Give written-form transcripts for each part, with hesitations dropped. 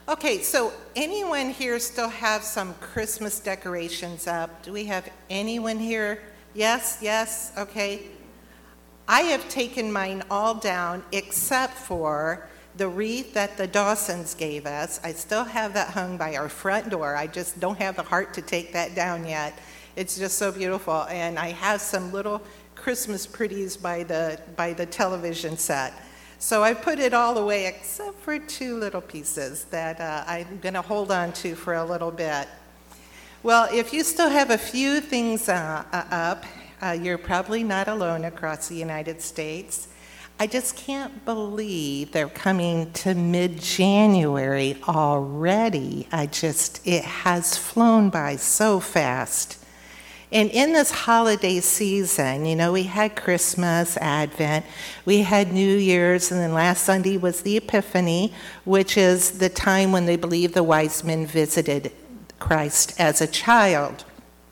Okay, so anyone here still have some Christmas decorations up? Do we have anyone here? Yes, okay. I have taken mine all down except for the wreath that the Dawsons gave us. I still have that hung by our front door. I just don't have the heart to take that down yet. It's just so beautiful. And I have some little Christmas pretties by the television set. So I put it all away except for two little pieces that I'm going to hold on to for a little bit. Well, if you still have a few things up, you're probably not alone across the United States. I just can't believe they're coming to mid-January already. It has flown by so fast. And in this holiday season, we had Christmas, Advent, we had New Year's, and then last Sunday was the Epiphany, which is the time when they believe the wise men visited Christ as a child.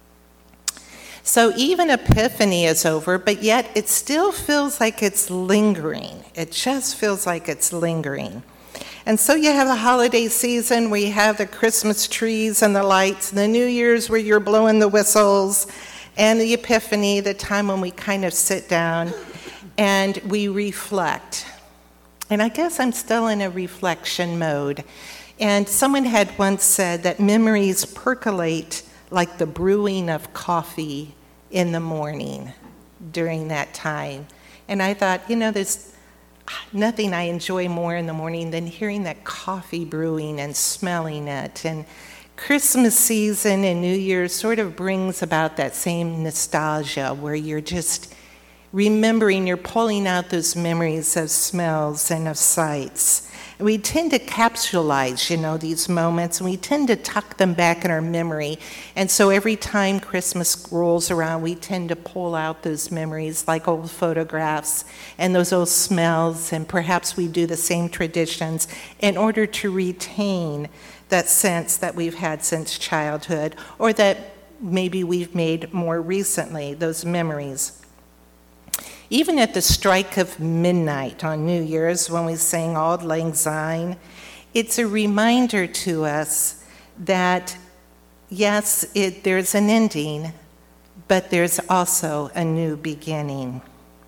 So even Epiphany is over, but yet it still feels like it's lingering. It just feels like it's lingering. And so you have the holiday season where you have the Christmas trees and the lights, and the New Year's where you're blowing the whistles, and the Epiphany, the time when we kind of sit down and we reflect. And I guess I'm still in a reflection mode. And someone had once said that memories percolate like the brewing of coffee in the morning during that time. And I thought, there's nothing I enjoy more in the morning than hearing that coffee brewing and smelling it. And Christmas season and New Year's sort of brings about that same nostalgia where you're just remembering, you're pulling out those memories of smells and of sights. We tend to capsulize, these moments, and we tend to tuck them back in our memory. And so every time Christmas rolls around, we tend to pull out those memories like old photographs and those old smells, and perhaps we do the same traditions in order to retain that sense that we've had since childhood, or that maybe we've made more recently, those memories. Even at the strike of midnight on New Year's, when we sing Auld Lang Syne, it's a reminder to us that, yes, there's an ending, but there's also a new beginning.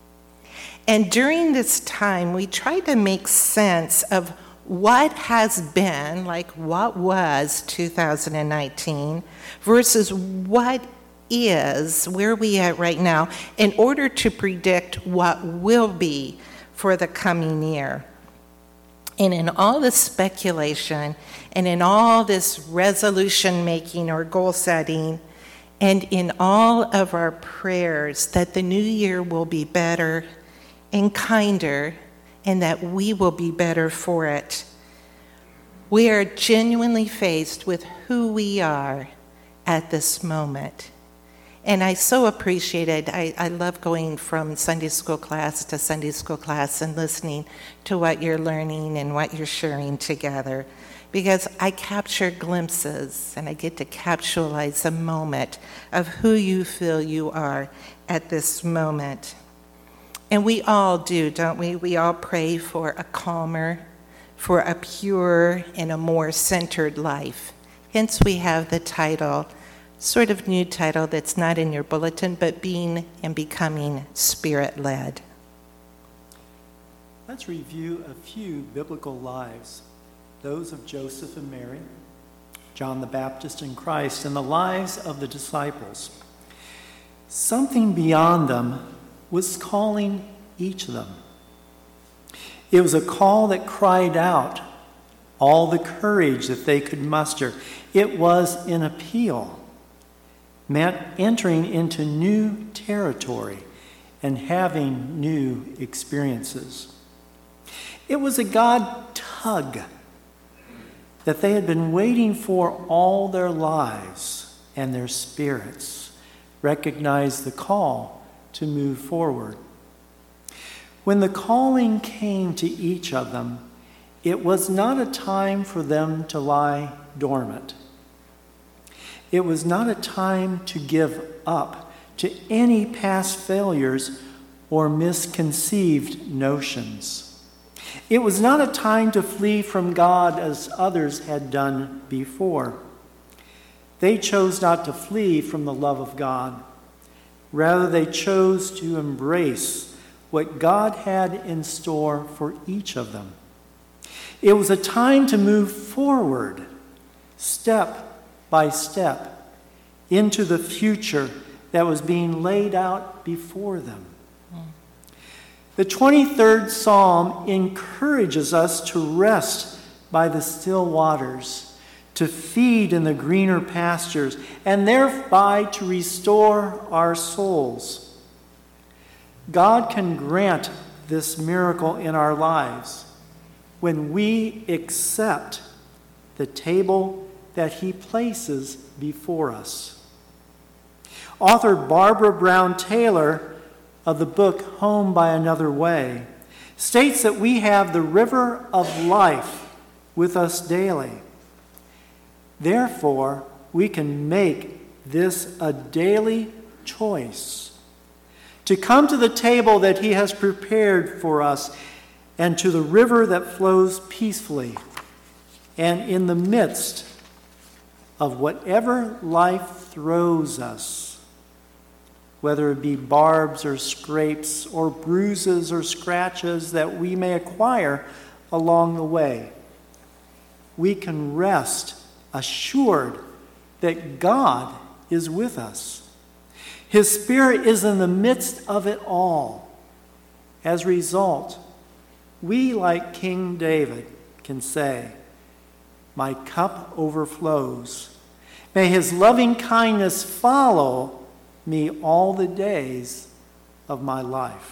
And during this time, we try to make sense of what has been, like what was 2019, versus what is, where we at right now, in order to predict what will be for the coming year. And in all this speculation, and in all this resolution making or goal setting, and in all of our prayers that the new year will be better and kinder, and that we will be better for it, we are genuinely faced with who we are at this moment. And I so appreciate it. I love going from Sunday school class to Sunday school class and listening to what you're learning and what you're sharing together, because I capture glimpses and I get to capsulize a moment of who you feel you are at this moment. And we all do, don't we? We all pray for a calmer, for a pure and a more centered life. Hence we have the title, sort of new title that's not in your bulletin, but Being and Becoming Spirit-Led. Let's review a few biblical lives, those of Joseph and Mary, John the Baptist and Christ, and the lives of the disciples. Something beyond them was calling each of them. It was a call that cried out all the courage that they could muster. It was an appeal, meant entering into new territory and having new experiences. It was a God tug that they had been waiting for all their lives, and their spirits recognized the call to move forward. When the calling came to each of them, it was not a time for them to lie dormant. It was not a time to give up to any past failures or misconceived notions. It was not a time to flee from God as others had done before. They chose not to flee from the love of God. Rather, they chose to embrace what God had in store for each of them. It was a time to move forward, step by step, into the future that was being laid out before them. The 23rd Psalm encourages us to rest by the still waters, to feed in the greener pastures, and thereby to restore our souls. God can grant this miracle in our lives when we accept the table that he places before us. Author Barbara Brown Taylor of the book Home by Another Way states that we have the river of life with us daily. Therefore, we can make this a daily choice to come to the table that he has prepared for us and to the river that flows peacefully and in the midst of whatever life throws us, whether it be barbs or scrapes or bruises or scratches that we may acquire along the way. We can rest assured that God is with us. His Spirit is in the midst of it all. As a result, we, like King David, can say, "My cup overflows. May his loving kindness follow me all the days of my life."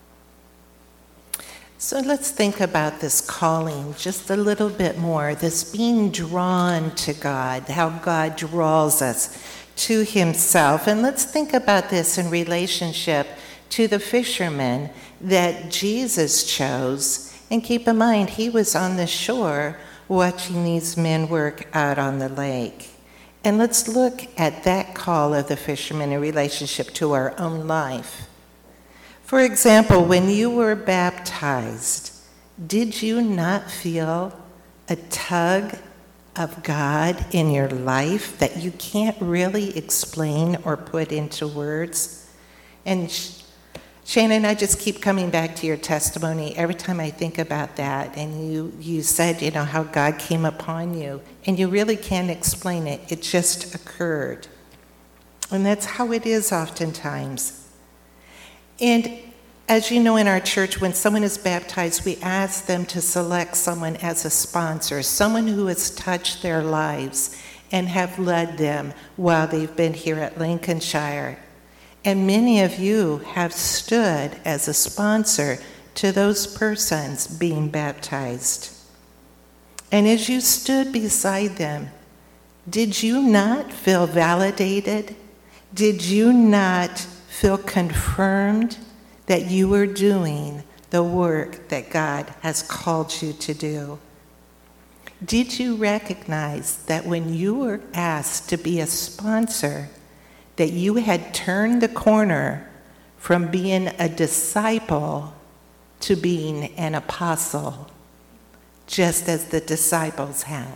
So let's think about this calling just a little bit more, this being drawn to God, how God draws us to himself. And let's think about this in relationship to the fishermen that Jesus chose. And keep in mind, he was on the shore watching these men work out on the lake. And let's look at that call of the fishermen in relationship to our own life. For example, when you were baptized, did you not feel a tug of God in your life that you can't really explain or put into words? And Shannon, I just keep coming back to your testimony every time I think about that. And you said, how God came upon you. And you really can't explain it. It just occurred. And that's how it is oftentimes. And as you know, in our church, when someone is baptized, we ask them to select someone as a sponsor, someone who has touched their lives and have led them while they've been here at Lincolnshire. And many of you have stood as a sponsor to those persons being baptized. And as you stood beside them, did you not feel validated? Did you not feel confirmed that you were doing the work that God has called you to do? Did you recognize that when you were asked to be a sponsor, that you had turned the corner from being a disciple to being an apostle, just as the disciples had?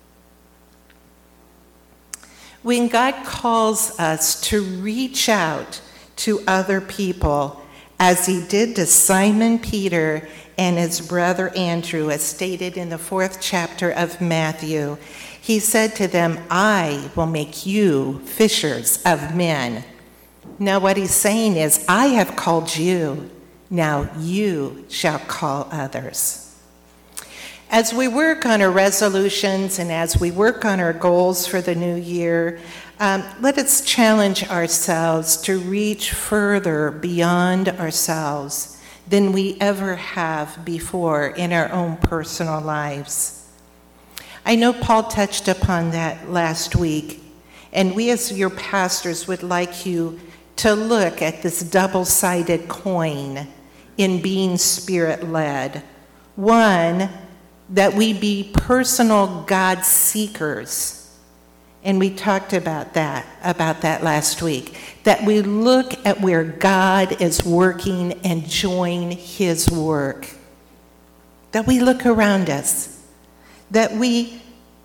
When God calls us to reach out to other people, as he did to Simon Peter and his brother Andrew, as stated in the 4th chapter of Matthew, he said to them, "I will make you fishers of men." Now what he's saying is, I have called you, now you shall call others. As we work on our resolutions and as we work on our goals for the new year, let us challenge ourselves to reach further beyond ourselves than we ever have before in our own personal lives. I know Paul touched upon that last week, and we as your pastors would like you to look at this double-sided coin in being Spirit-led. One, that we be personal God seekers. And we talked about that last week. That we look at where God is working and join his work. that we look around us, that we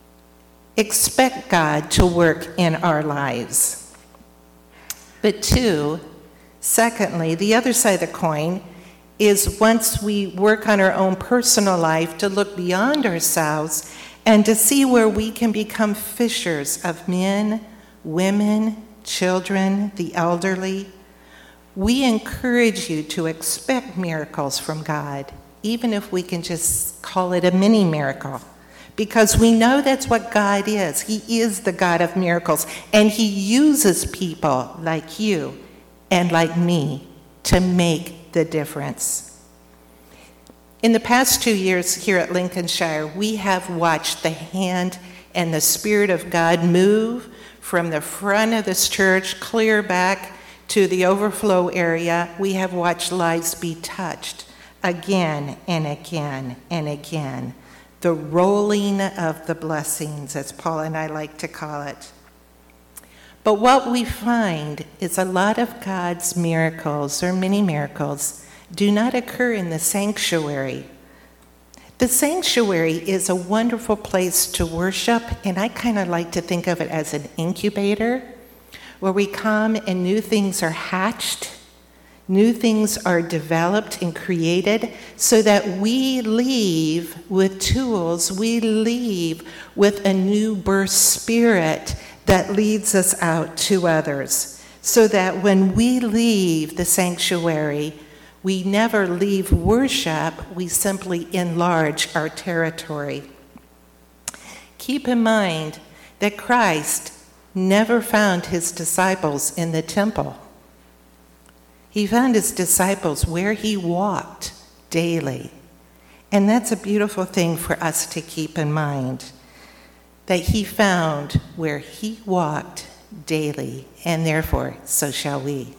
expect God to work in our lives. But two, secondly, the other side of the coin is once we work on our own personal life to look beyond ourselves and to see where we can become fishers of men, women, children, the elderly. We encourage you to expect miracles from God, even if we can just call it a mini miracle, because we know that's what God is. He is the God of miracles, and he uses people like you and like me to make the difference. In the past 2 years here at Lincolnshire, we have watched the hand and the Spirit of God move from the front of this church clear back to the overflow area. We have watched lives be touched again and again and again. The rolling of the blessings, as Paul and I like to call it. But what we find is a lot of God's miracles, or many miracles, do not occur in the sanctuary. The sanctuary is a wonderful place to worship, and I kind of like to think of it as an incubator, where we come and new things are hatched, new things are developed and created, so that we leave with tools, we leave with a new birth spirit that leads us out to others, so that when we leave the sanctuary, we never leave worship, we simply enlarge our territory. Keep in mind that Christ never found his disciples in the temple. He found his disciples where he walked daily. And that's a beautiful thing for us to keep in mind, that he found where he walked daily, and therefore so shall we.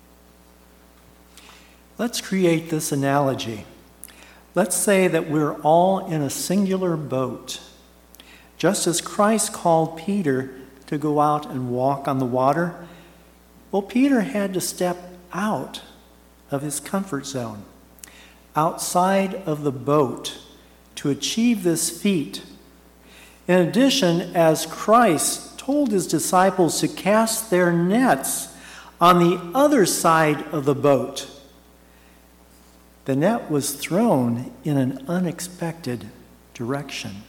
Let's create this analogy. Let's say that we're all in a singular boat. Just as Christ called Peter to go out and walk on the water, well, Peter had to step out of his comfort zone, outside of the boat, to achieve this feat. In addition, as Christ told his disciples to cast their nets on the other side of the boat, the net was thrown in an unexpected direction.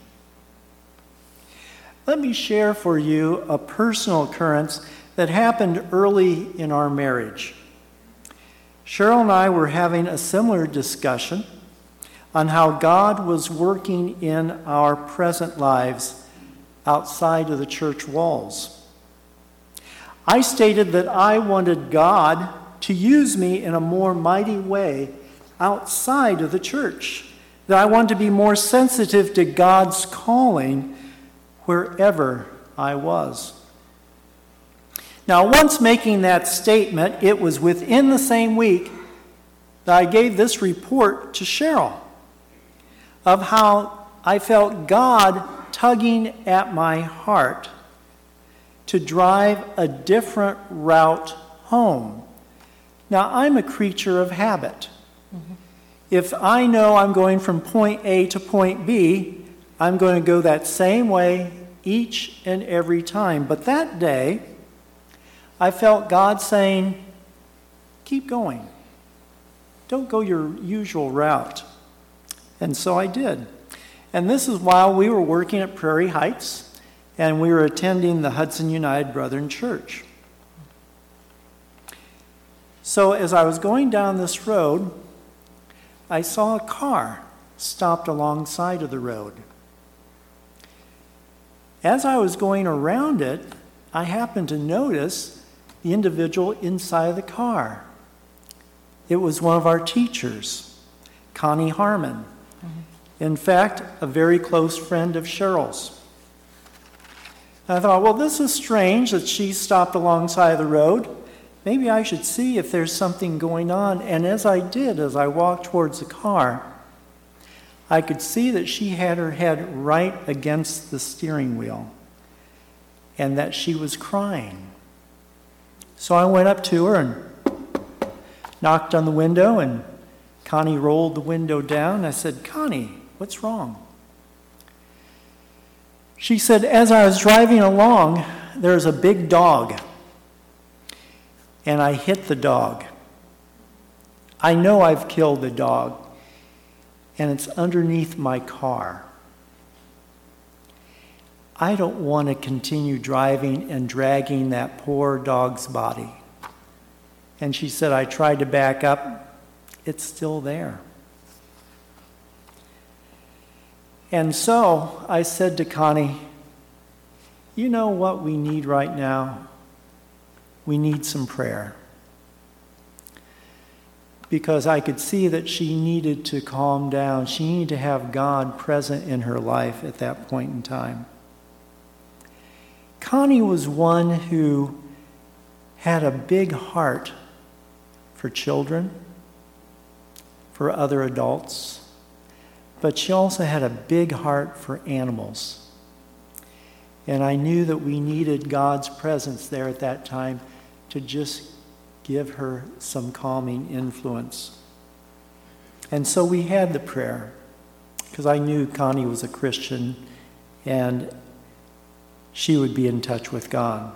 Let me share for you a personal occurrence that happened early in our marriage. Cheryl and I were having a similar discussion on how God was working in our present lives outside of the church walls. I stated that I wanted God to use me in a more mighty way outside of the church, that I wanted to be more sensitive to God's calling wherever I was. Now, once making that statement, it was within the same week that I gave this report to Cheryl of how I felt God tugging at my heart to drive a different route home. Now, I'm a creature of habit. Mm-hmm. If I know I'm going from point A to point B, I'm going to go that same way each and every time. But that day, I felt God saying, keep going. Don't go your usual route. And so I did. And this is while we were working at Prairie Heights, and we were attending the Hudson United Brethren Church. So as I was going down this road, I saw a car stopped alongside of the road. As I was going around it, I happened to notice the individual inside the car. It was one of our teachers, Connie Harmon. Mm-hmm. In fact, a very close friend of Cheryl's. And I thought, well, this is strange that she stopped alongside the road. Maybe I should see if there's something going on. And as I did, as I walked towards the car, I could see that she had her head right against the steering wheel and that she was crying. So I went up to her and knocked on the window, and Connie rolled the window down. I said, Connie, What's wrong? She said, as I was driving along, there's a big dog, and I hit the dog. I know I've killed the dog, and it's underneath my car. I don't want to continue driving and dragging that poor dog's body. And she said, I tried to back up. It's still there. And so I said to Connie, you know what we need right now? We need some prayer. Because I could see that she needed to calm down. She needed to have God present in her life at that point in time. Connie was one who had a big heart for children, for other adults, but she also had a big heart for animals. And I knew that we needed God's presence there at that time to just give her some calming influence. And so we had the prayer, because I knew Connie was a Christian and she would be in touch with God.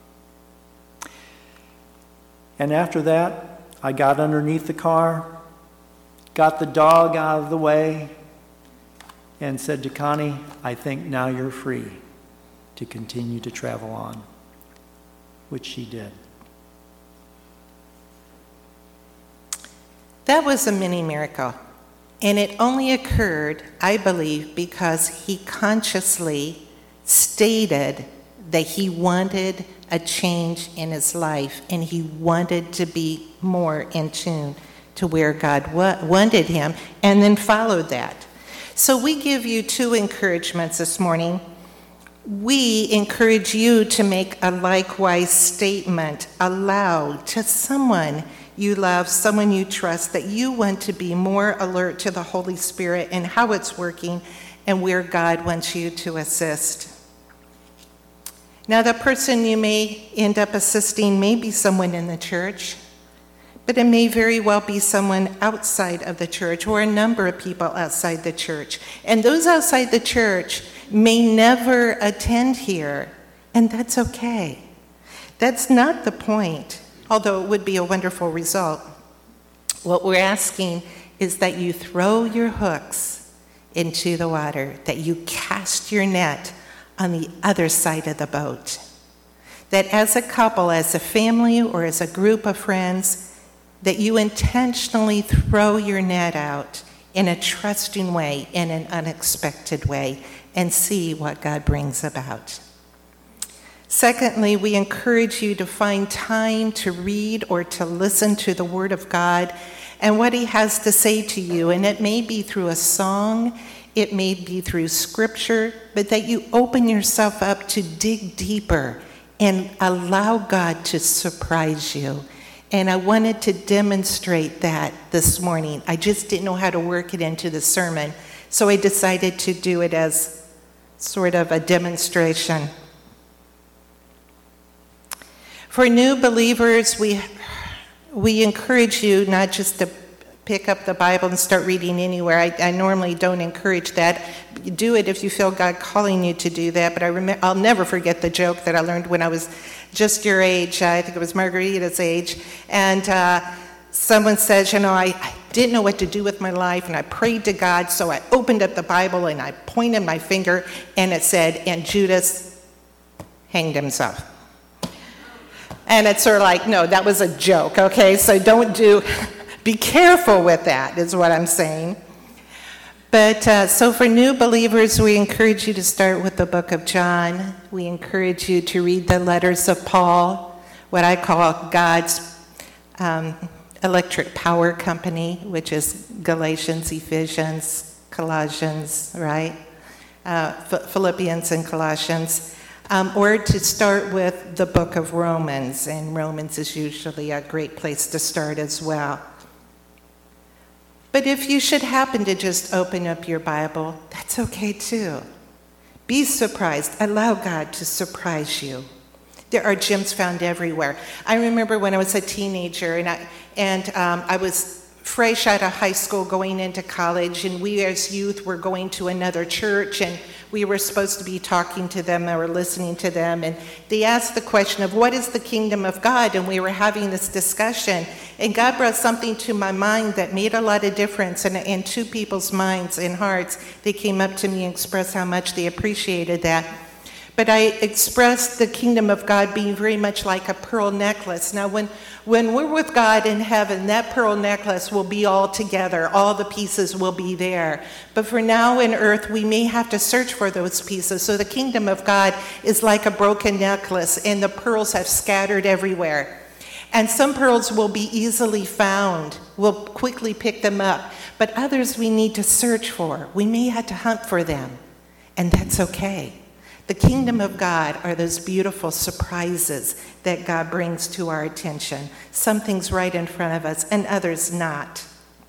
And after that, I got underneath the car, got the dog out of the way, and said to Connie, I think now you're free to continue to travel on, which she did. That was a mini miracle. And it only occurred, I believe, because he consciously stated that he wanted a change in his life and he wanted to be more in tune to where God wanted him, and then followed that. So we give you two encouragements this morning. We encourage you to make a likewise statement aloud to someone you love, someone you trust, that you want to be more alert to the Holy Spirit and how it's working and where God wants you to assist. Now, the person you may end up assisting may be someone in the church, but it may very well be someone outside of the church or a number of people outside the church. And those outside the church may never attend here, and that's okay. That's not the point, although it would be a wonderful result. What we're asking is that you throw your hooks into the water, that you cast your net on the other side of the boat. That as a couple, as a family, or as a group of friends, that you intentionally throw your net out in a trusting way, in an unexpected way, and see what God brings about. Secondly, we encourage you to find time to read or to listen to the Word of God and what He has to say to you. And it may be through a song, it may be through Scripture, but that you open yourself up to dig deeper and allow God to surprise you. And I wanted to demonstrate that this morning. I just didn't know how to work it into the sermon, so I decided to do it as sort of a demonstration. For new believers, we encourage you not just to pick up the Bible and start reading anywhere. I normally don't encourage that. Do it if you feel God calling you to do that. But I'll never forget the joke that I learned when I was just your age. I think it was Margarita's age. And someone says, I didn't know what to do with my life, and I prayed to God, so I opened up the Bible and I pointed my finger, and it said, and Judas hanged himself. And it's sort of like, no, that was a joke, okay? So be careful with that, is what I'm saying. But so for new believers, we encourage you to start with the book of John. We encourage you to read the letters of Paul, what I call God's electric power company, which is Galatians, Ephesians, Colossians, right? Philippians and Colossians. Or to start with the book of Romans, and Romans is usually a great place to start as well. But if you should happen to just open up your Bible, that's okay too. Be surprised. Allow God to surprise you. There are gems found everywhere. I remember when I was a teenager and I was fresh out of high school going into college, and we as youth were going to another church, and we were supposed to be talking to them or listening to them, and they asked the question of what is the kingdom of God, and we were having this discussion, and God brought something to my mind that made a lot of difference, and in two people's minds and hearts, they came up to me and expressed how much they appreciated that. But I expressed the kingdom of God being very much like a pearl necklace. Now, when we're with God in heaven, that pearl necklace will be all together. All the pieces will be there. But for now in earth, we may have to search for those pieces. So the kingdom of God is like a broken necklace, and the pearls have scattered everywhere. And some pearls will be easily found. We'll quickly pick them up. But others we need to search for. We may have to hunt for them. And that's okay. The kingdom of God are those beautiful surprises that God brings to our attention. Some things right in front of us and others not.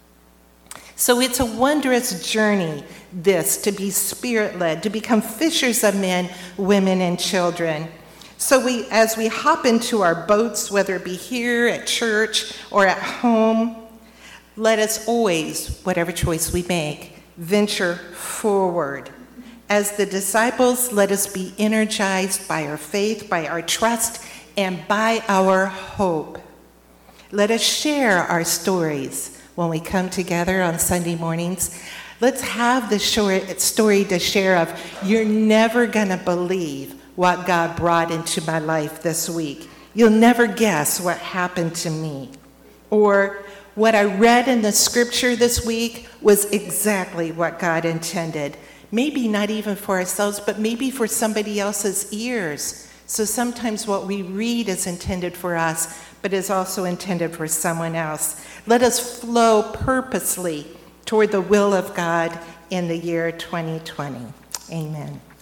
So it's a wondrous journey, this, to be spirit-led, to become fishers of men, women, and children. So as we hop into our boats, whether it be here at church or at home, let us always, whatever choice we make, venture forward. As the disciples, let us be energized by our faith, by our trust, and by our hope. Let us share our stories when we come together on Sunday mornings. Let's have the story to share of, you're never going to believe what God brought into my life this week. You'll never guess what happened to me. Or what I read in the scripture this week was exactly what God intended. Maybe not even for ourselves, but maybe for somebody else's ears. So sometimes what we read is intended for us, but is also intended for someone else. Let us flow purposely toward the will of God in the year 2020. Amen.